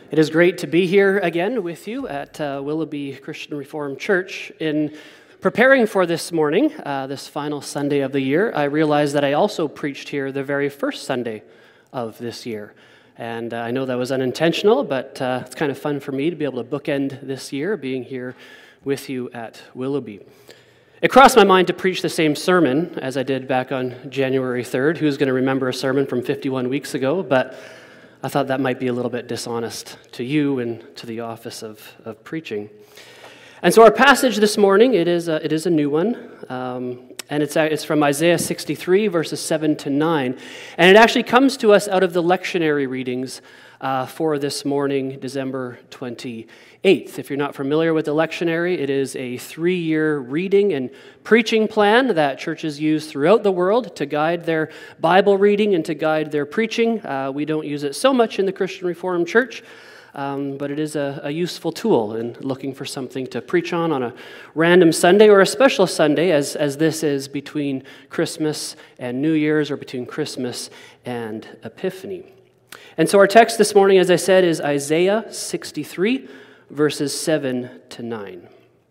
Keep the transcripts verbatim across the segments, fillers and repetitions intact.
It is great to be here again with you at uh, Willoughby Christian Reformed Church. In preparing for this morning, uh, this final Sunday of the year, I realized that I also preached here the very first Sunday of this year. And uh, I know that was unintentional, but uh, it's kind of fun for me to be able to bookend this year, being here with you at Willoughby. It crossed my mind to preach the same sermon as I did back on January third. Who's going to remember a sermon from fifty-one weeks ago? But I thought that might be a little bit dishonest to you and to the office of, of preaching. And so our passage this morning, it is a, it is a new one, um, and it's, it's from Isaiah sixty-three, verses seven to nine, and it actually comes to us out of the lectionary readings uh, for this morning, December twenty-eighth. If you're not familiar with the lectionary, it is a three-year reading and preaching plan that churches use throughout the world to guide their Bible reading and to guide their preaching. Uh, we don't use it so much in the Christian Reformed Church, um, but it is a, a useful tool in looking for something to preach on on a random Sunday or a special Sunday, as, as this is between Christmas and New Year's, or between Christmas and Epiphany. And so our text this morning, as I said, is Isaiah sixty-three, verses seven to nine.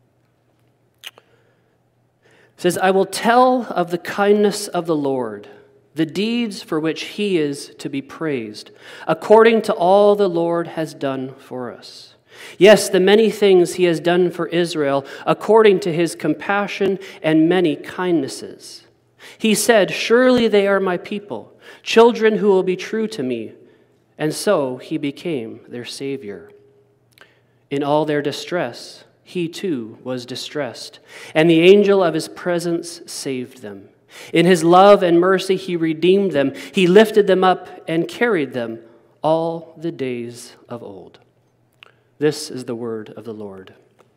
It says, "I will tell of the kindness of the Lord, the deeds for which he is to be praised, according to all the Lord has done for us. Yes, the many things he has done for Israel, according to his compassion and many kindnesses. He said, 'Surely they are my people, children who will be true to me.' And so he became their Savior. In all their distress, he too was distressed, and the angel of his presence saved them. In his love and mercy he redeemed them. He lifted them up and carried them all the days of old." This is the word of the Lord.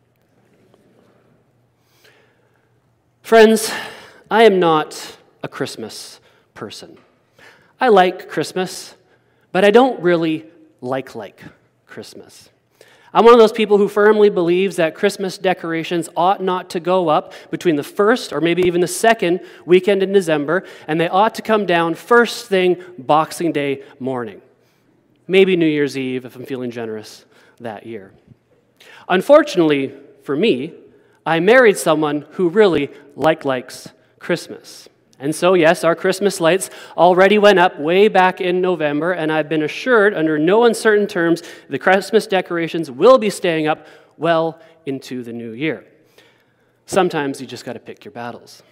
Friends, I am not a Christmas person. I like Christmas, but I don't really like like Christmas. I'm one of those people who firmly believes that Christmas decorations ought not to go up between the first or maybe even the second weekend in December, and they ought to come down first thing Boxing Day morning. Maybe New Year's Eve if I'm feeling generous that year. Unfortunately for me, I married someone who really like likes Christmas. And so, yes, our Christmas lights already went up way back in November, and I've been assured under no uncertain terms the Christmas decorations will be staying up well into the new year. Sometimes you just got to pick your battles.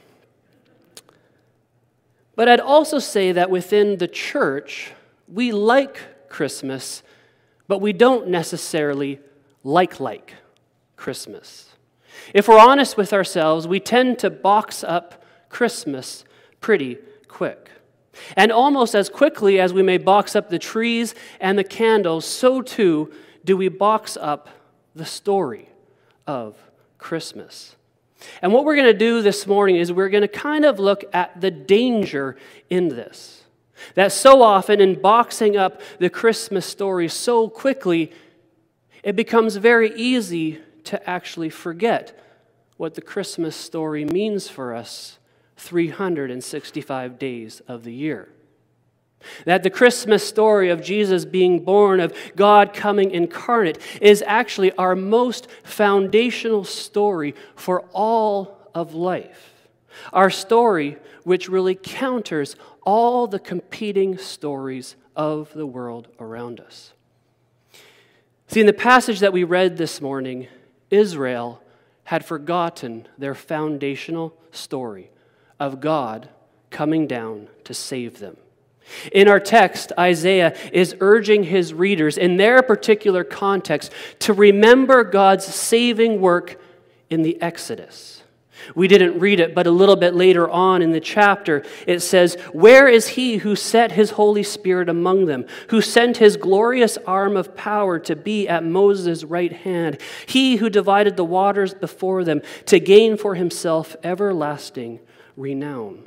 But I'd also say that within the church, we like Christmas, but we don't necessarily like like Christmas. If we're honest with ourselves, we tend to box up Christmas pretty quick. And almost as quickly as we may box up the trees and the candles, so too do we box up the story of Christmas. And what we're going to do this morning is we're going to kind of look at the danger in this. That so often in boxing up the Christmas story so quickly, it becomes very easy to actually forget what the Christmas story means for us three hundred sixty-five days of the year. That the Christmas story of Jesus being born, of God coming incarnate, is actually our most foundational story for all of life. Our story which really counters all the competing stories of the world around us. See, in the passage that we read this morning, Israel had forgotten their foundational story of God coming down to save them. In our text, Isaiah is urging his readers in their particular context to remember God's saving work in the Exodus. We didn't read it, but a little bit later on in the chapter, it says, "Where is he who set his Holy Spirit among them, who sent his glorious arm of power to be at Moses' right hand, he who divided the waters before them to gain for himself everlasting renown?"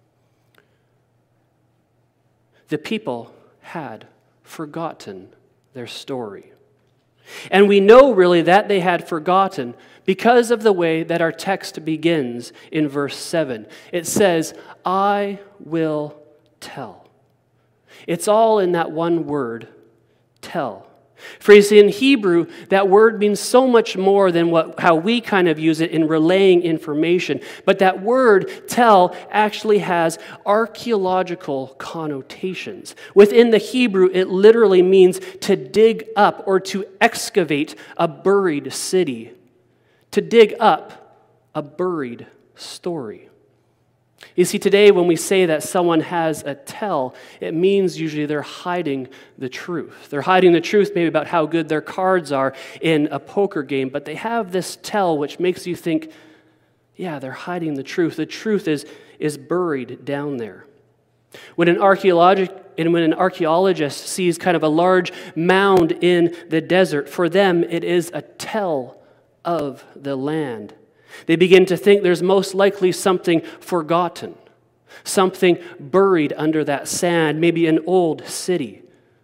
The people had forgotten their story. And we know really that they had forgotten because of the way that our text begins in verse seven. It says, "I will tell." It's all in that one word, tell. For you see, in Hebrew, that word means so much more than what, how we kind of use it in relaying information. But that word, tell, actually has archaeological connotations. Within the Hebrew, it literally means to dig up or to excavate a buried city. To dig up a buried story. You see, today when we say that someone has a tell, it means usually they're hiding the truth. They're hiding the truth maybe about how good their cards are in a poker game, but they have this tell which makes you think, yeah, they're hiding the truth. The truth is, is buried down there. When an archaeologist and when an archaeologist sees kind of a large mound in the desert, for them it is a tell of the land. They begin to think there's most likely something forgotten, something buried under that sand, maybe an old city.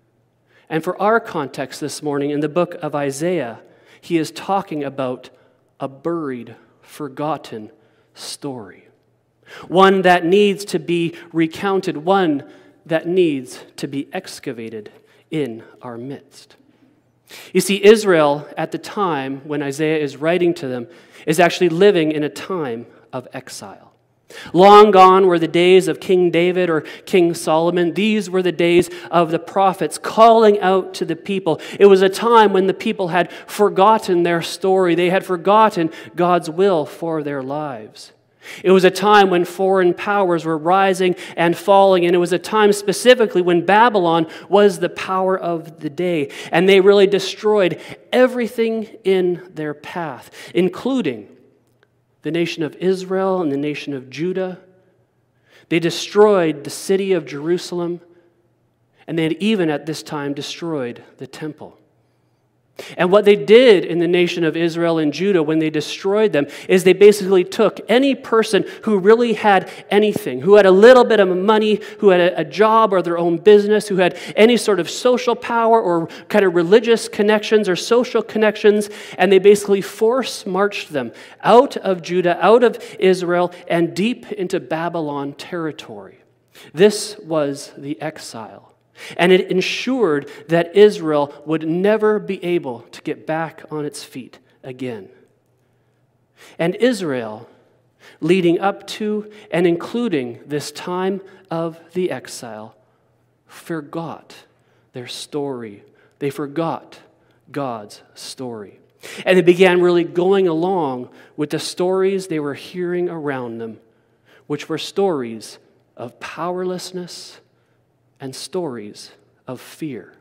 And for our context this morning, in the book of Isaiah, he is talking about a buried, forgotten story. One that needs to be recounted, one that needs to be excavated in our midst. You see, Israel at the time when Isaiah is writing to them is actually living in a time of exile. Long gone were the days of King David or King Solomon. These were the days of the prophets calling out to the people. It was a time when the people had forgotten their story. They had forgotten God's will for their lives. It was a time when foreign powers were rising and falling, and it was a time specifically when Babylon was the power of the day, and they really destroyed everything in their path, including the nation of Israel and the nation of Judah. They destroyed the city of Jerusalem, and they had even at this time destroyed the temple. And what they did in the nation of Israel and Judah when they destroyed them is they basically took any person who really had anything, who had a little bit of money, who had a, a job or their own business, who had any sort of social power or kind of religious connections or social connections, and they basically force-marched them out of Judah, out of Israel, and deep into Babylon territory. This was the exile. And it ensured that Israel would never be able to get back on its feet again. And Israel, leading up to and including this time of the exile, forgot their story. They forgot God's story. And they began really going along with the stories they were hearing around them, which were stories of powerlessness and stories of fear.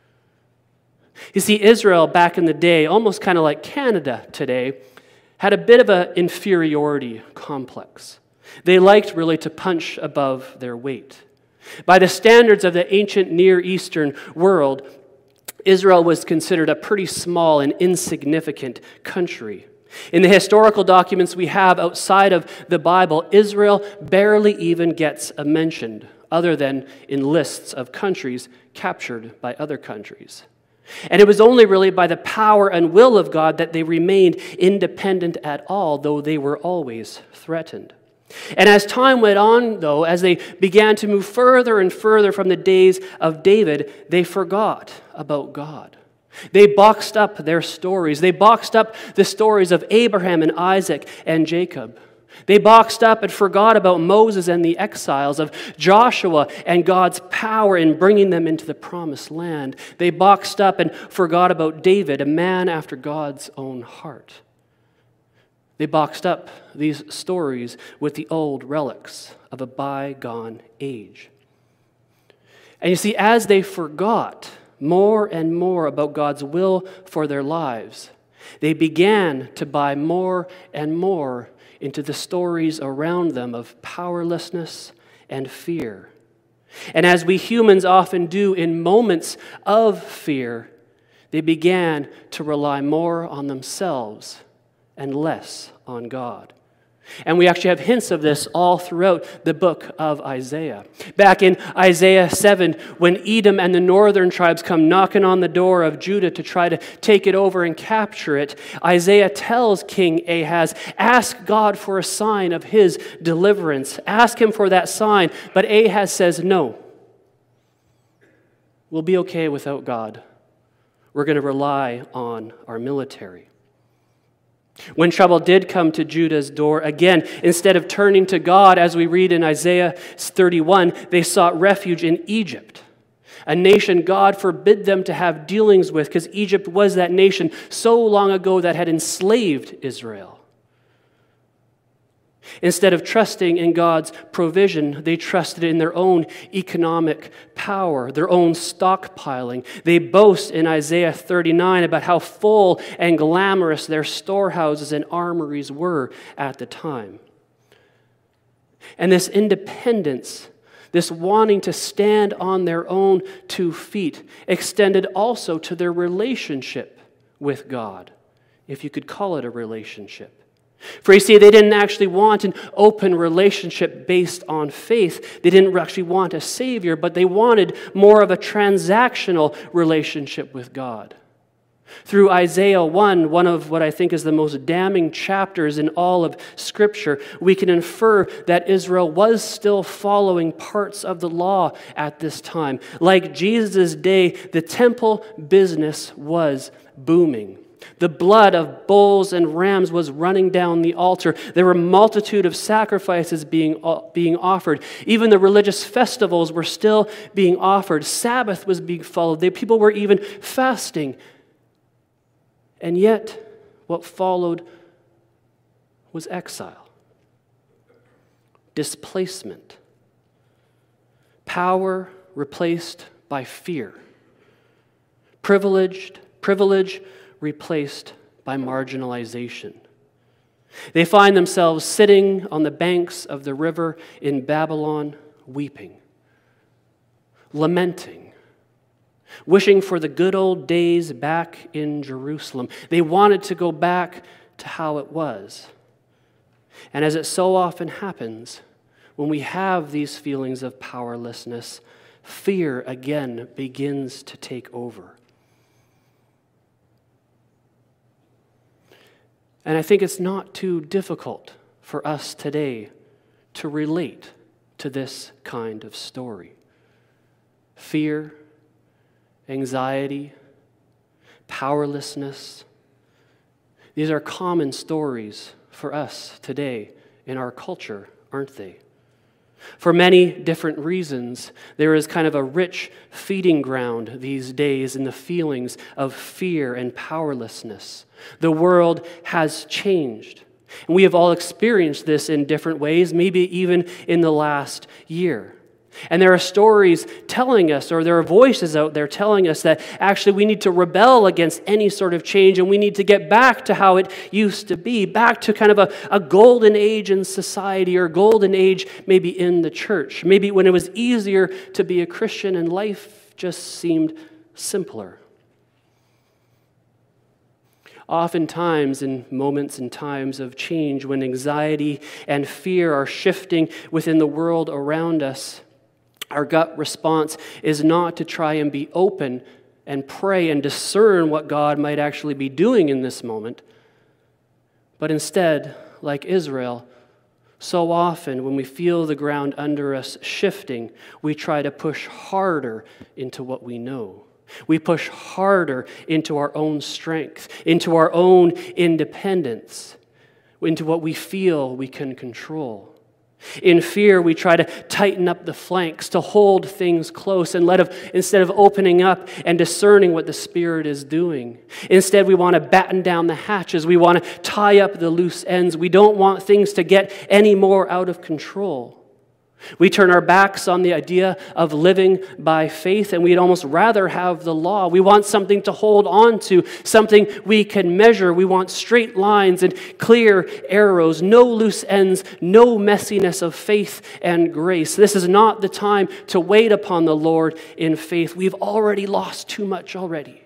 You see, Israel back in the day, almost kind of like Canada today, had a bit of an inferiority complex. They liked really to punch above their weight. By the standards of the ancient Near Eastern world, Israel was considered a pretty small and insignificant country. In the historical documents we have outside of the Bible, Israel barely even gets a mention, other than in lists of countries captured by other countries. And it was only really by the power and will of God that they remained independent at all, though they were always threatened. And as time went on, though, as they began to move further and further from the days of David, they forgot about God. They boxed up their stories. They boxed up the stories of Abraham and Isaac and Jacob. They boxed up and forgot about Moses and the exiles, of Joshua and God's power in bringing them into the promised land. They boxed up and forgot about David, a man after God's own heart. They boxed up these stories with the old relics of a bygone age. And you see, as they forgot more and more about God's will for their lives, they began to buy more and more into the stories around them of powerlessness and fear. And as we humans often do in moments of fear, they began to rely more on themselves and less on God. And we actually have hints of this all throughout the book of Isaiah. Back in Isaiah seven, when Edom and the northern tribes come knocking on the door of Judah to try to take it over and capture it, Isaiah tells King Ahaz, ask God for a sign of his deliverance. Ask him for that sign. But Ahaz says, no. We'll be okay without God. We're going to rely on our military. When trouble did come to Judah's door, again, instead of turning to God, as we read in Isaiah thirty-one, they sought refuge in Egypt, a nation God forbid them to have dealings with, because Egypt was that nation so long ago that had enslaved Israel. Instead of trusting in God's provision, they trusted in their own economic power, their own stockpiling. They boast in Isaiah thirty-nine about how full and glamorous their storehouses and armories were at the time. And this independence, this wanting to stand on their own two feet, extended also to their relationship with God, if you could call it a relationship. For you see, they didn't actually want an open relationship based on faith. They didn't actually want a Savior, but they wanted more of a transactional relationship with God. Through Isaiah one, one of what I think is the most damning chapters in all of Scripture, we can infer that Israel was still following parts of the law at this time. Like Jesus' day, the temple business was booming. The blood of bulls and rams was running down the altar. There were a multitude of sacrifices being, being offered. Even the religious festivals were still being offered. Sabbath was being followed. They, people were even fasting. And yet, what followed was exile, displacement, power replaced by fear, privileged, privilege replaced by marginalization. They find themselves sitting on the banks of the river in Babylon, weeping, lamenting, wishing for the good old days back in Jerusalem. They wanted to go back to how it was. And as it so often happens, when we have these feelings of powerlessness, fear again begins to take over. And I think it's not too difficult for us today to relate to this kind of story. Fear, anxiety, powerlessness. These are common stories for us today in our culture, aren't they? For many different reasons, there is kind of a rich feeding ground these days in the feelings of fear and powerlessness. The world has changed. And we have all experienced this in different ways, maybe even in the last year. And there are stories telling us, or there are voices out there telling us that actually we need to rebel against any sort of change and we need to get back to how it used to be, back to kind of a, a golden age in society or golden age maybe in the church. Maybe when it was easier to be a Christian and life just seemed simpler. Oftentimes, in moments and times of change, when anxiety and fear are shifting within the world around us, our gut response is not to try and be open and pray and discern what God might actually be doing in this moment, but instead, like Israel, so often when we feel the ground under us shifting, we try to push harder into what we know. We push harder into our own strength, into our own independence, into what we feel we can control. In fear, we try to tighten up the flanks, to hold things close, and let of, instead of opening up and discerning what the Spirit is doing. Instead, we want to batten down the hatches. We want to tie up the loose ends. We don't want things to get any more out of control. We turn our backs on the idea of living by faith, and we'd almost rather have the law. We want something to hold on to, something we can measure. We want straight lines and clear arrows, no loose ends, no messiness of faith and grace. This is not the time to wait upon the Lord in faith. We've already lost too much already.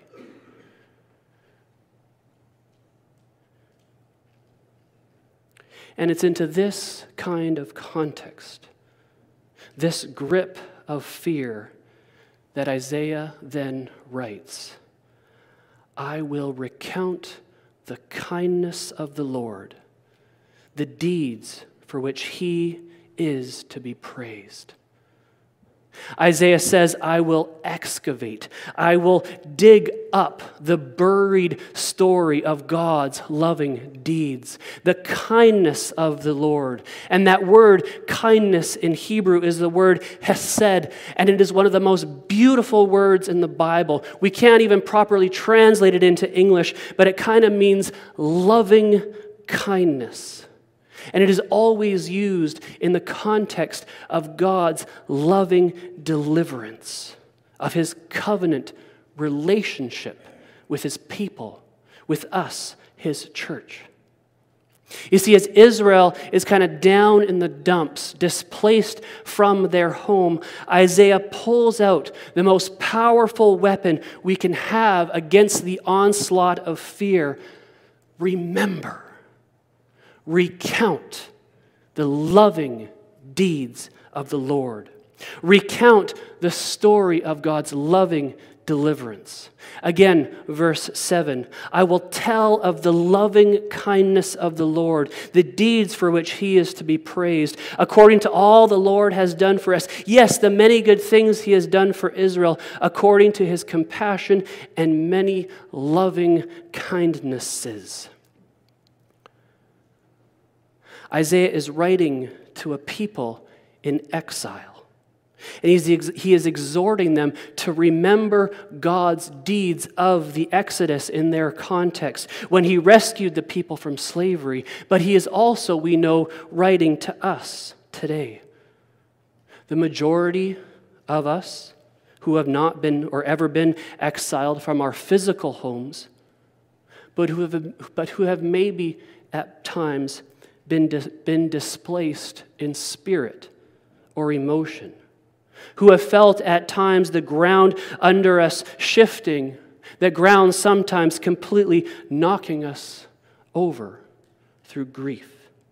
And it's into this kind of context, this grip of fear, that Isaiah then writes, I will recount the kindness of the Lord, the deeds for which he is to be praised. Isaiah says, I will excavate, I will dig up the buried story of God's loving deeds, the kindness of the Lord. And that word kindness in Hebrew is the word hesed, and it is one of the most beautiful words in the Bible. We can't even properly translate it into English, but it kind of means loving kindness. And it is always used in the context of God's loving deliverance, of his covenant relationship with his people, with us, his church. You see, as Israel is kind of down in the dumps, displaced from their home, Isaiah pulls out the most powerful weapon we can have against the onslaught of fear. Remember. Recount the loving deeds of the Lord. Recount the story of God's loving deliverance. Again, verse seven, I will tell of the loving kindness of the Lord, the deeds for which he is to be praised, according to all the Lord has done for us. Yes, the many good things he has done for Israel, according to his compassion and many loving kindnesses. Isaiah is writing to a people in exile. And he's, he is exhorting them to remember God's deeds of the Exodus in their context, when he rescued the people from slavery. But he is also, we know, writing to us today. The majority of us who have not been or ever been exiled from our physical homes, but who have, but who have maybe at times Been, dis- been displaced in spirit or emotion, who have felt at times the ground under us shifting, the ground sometimes completely knocking us over through grief.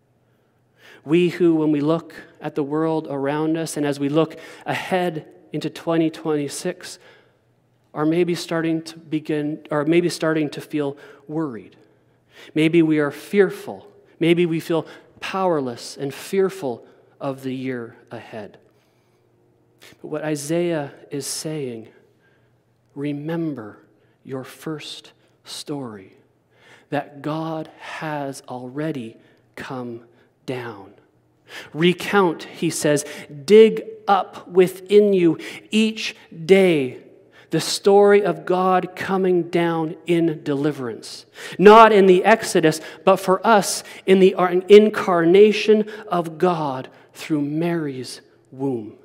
We who, when we look at the world around us and as we look ahead into twenty twenty-six, are maybe starting to begin, or maybe starting to feel worried. Maybe we are fearful. Maybe we feel powerless and fearful of the year ahead. But what Isaiah is saying, remember your first story, that God has already come down. Recount, he says, dig up within you each day the story of God coming down in deliverance. Not in the Exodus, but for us in the incarnation of God through Mary's womb.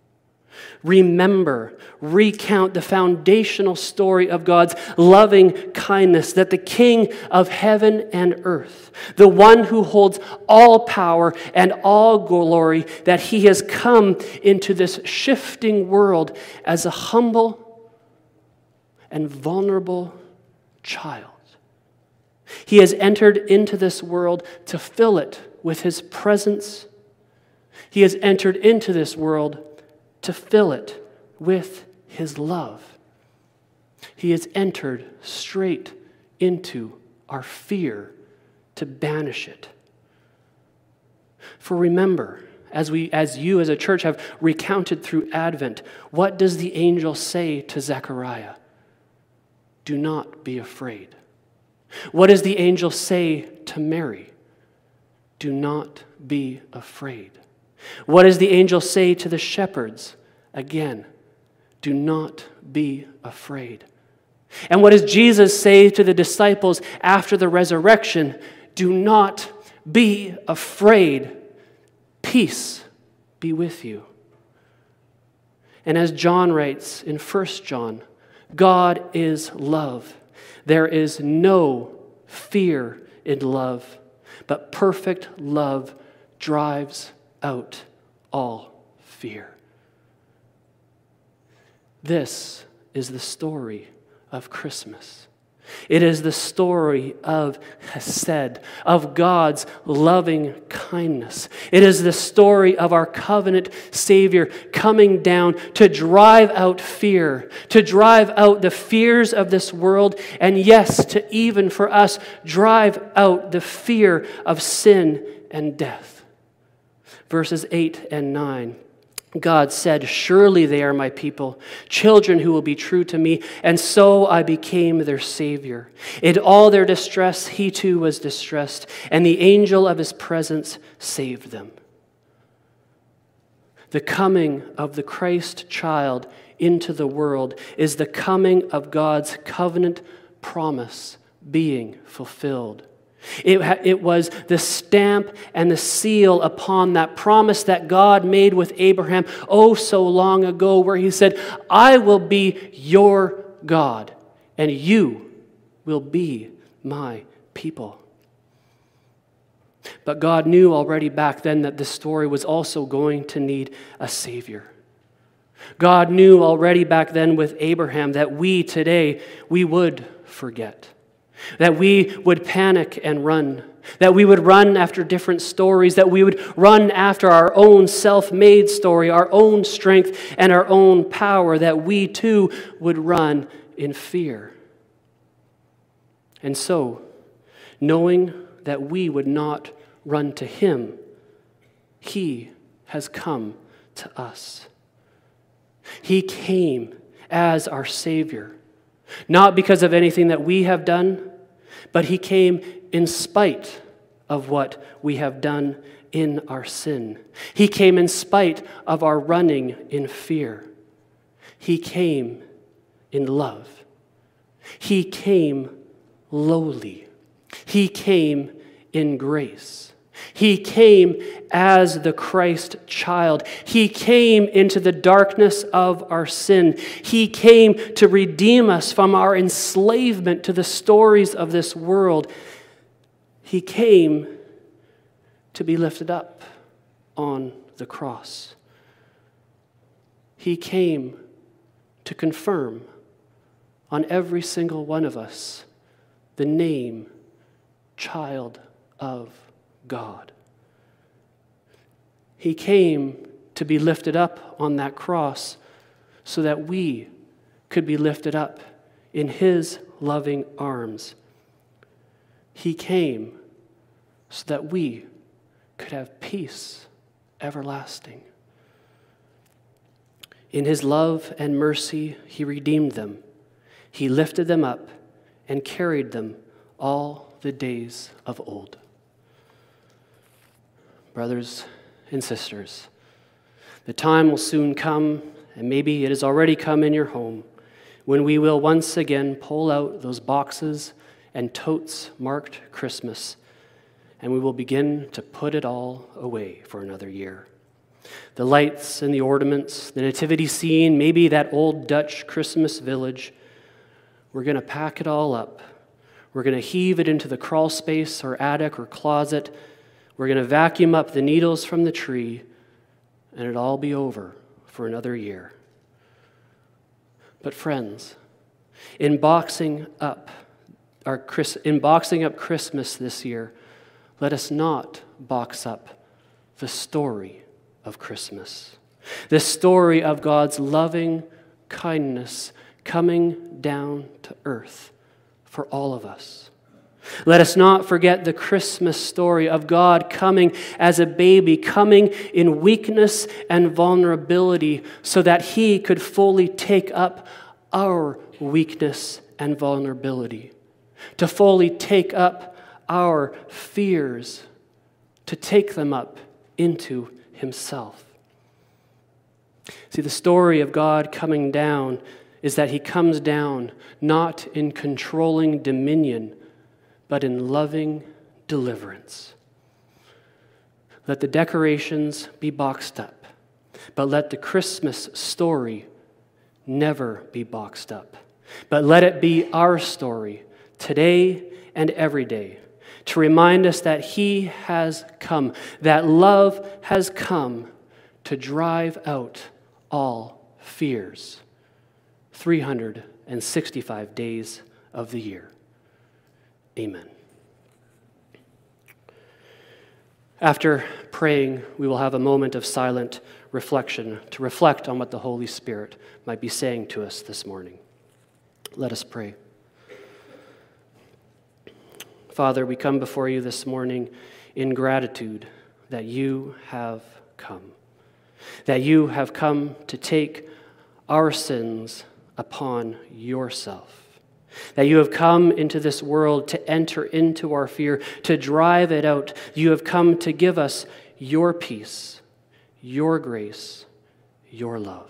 Remember, recount the foundational story of God's loving kindness, that the King of heaven and earth, the one who holds all power and all glory, that he has come into this shifting world as a humble and vulnerable child. He has entered into this world to fill it with his presence. He has entered into this world to fill it with his love. He has entered straight into our fear to banish it. For remember, as we, as you as a church have recounted through Advent, what does the angel say to Zechariah? Do not be afraid. What does the angel say to Mary? Do not be afraid. What does the angel say to the shepherds? Again, do not be afraid. And what does Jesus say to the disciples after the resurrection? Do not be afraid. Peace be with you. And as John writes in First John, God is love. There is no fear in love, but perfect love drives out all fear. This is the story of Christmas. It is the story of Hesed, of God's loving kindness. It is the story of our covenant Savior coming down to drive out fear, to drive out the fears of this world, and yes, to even for us, drive out the fear of sin and death. Verses eight and nine. God said, "Surely they are my people, children who will be true to me, and so I became their Savior. In all their distress, he too was distressed, and the angel of his presence saved them." The coming of the Christ child into the world is the coming of God's covenant promise being fulfilled. It, it was the stamp and the seal upon that promise that God made with Abraham oh so long ago, where he said, "I will be your God, and you will be my people." But God knew already back then that this story was also going to need a Savior. God knew already back then with Abraham that we today, we would forget. That we would panic and run. That we would run after different stories. That we would run after our own self-made story, our own strength and our own power. That we too would run in fear. And so, knowing that we would not run to him, he has come to us. He came as our Savior, not because of anything that we have done, but he came in spite of what we have done in our sin. He came in spite of our running in fear. He came in love. He came lowly. He came in grace. He came as the Christ child. He came into the darkness of our sin. He came to redeem us from our enslavement to the stories of this world. He came to be lifted up on the cross. He came to confirm on every single one of us the name child of God. He came to be lifted up on that cross so that we could be lifted up in his loving arms. He came so that we could have peace everlasting. In his love and mercy, he redeemed them. He lifted them up and carried them all the days of old. Brothers and sisters, the time will soon come, and maybe it has already come in your home, when we will once again pull out those boxes and totes marked Christmas, and we will begin to put it all away for another year. The lights and the ornaments, the nativity scene, maybe that old Dutch Christmas village, we're going to pack it all up. We're going to heave it into the crawl space or attic or closet. We're going to vacuum up the needles from the tree, and it'll all be over for another year. But friends, in boxing up our Chris, in boxing up Christmas this year, let us not box up the story of Christmas. The story of God's loving kindness coming down to earth for all of us. Let us not forget the Christmas story of God coming as a baby, coming in weakness and vulnerability so that he could fully take up our weakness and vulnerability, to fully take up our fears, to take them up into himself. See, the story of God coming down is that he comes down not in controlling dominion, but in loving deliverance. Let the decorations be boxed up, but let the Christmas story never be boxed up. But let it be our story today and every day to remind us that he has come, that love has come to drive out all fears three hundred sixty-five days of the year. Amen. After praying, we will have a moment of silent reflection to reflect on what the Holy Spirit might be saying to us this morning. Let us pray. Father, we come before you this morning in gratitude that you have come. that you have come to take our sins upon yourself, that you have come into this world to enter into our fear, to drive it out. You have come to give us your peace, your grace, your love.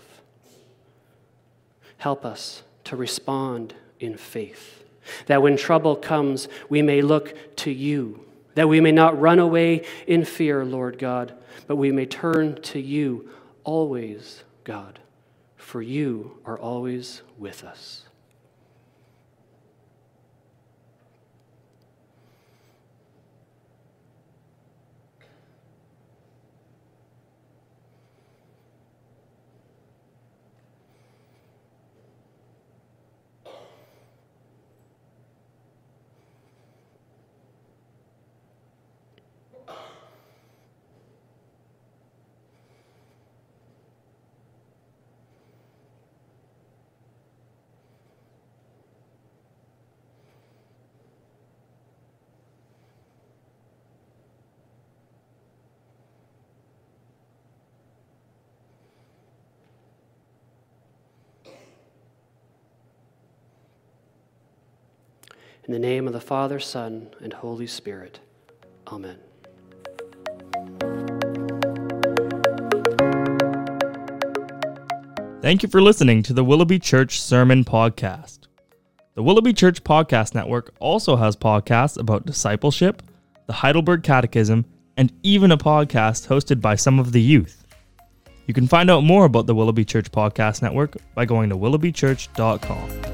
Help us to respond in faith, that when trouble comes, we may look to you, that we may not run away in fear, Lord God, but we may turn to you always, God, for you are always with us. In the name of the Father, Son, and Holy Spirit. Amen. Thank you for listening to the Willoughby Church Sermon Podcast. The Willoughby Church Podcast Network also has podcasts about discipleship, the Heidelberg Catechism, and even a podcast hosted by some of the youth. You can find out more about the Willoughby Church Podcast Network by going to willoughby church dot com.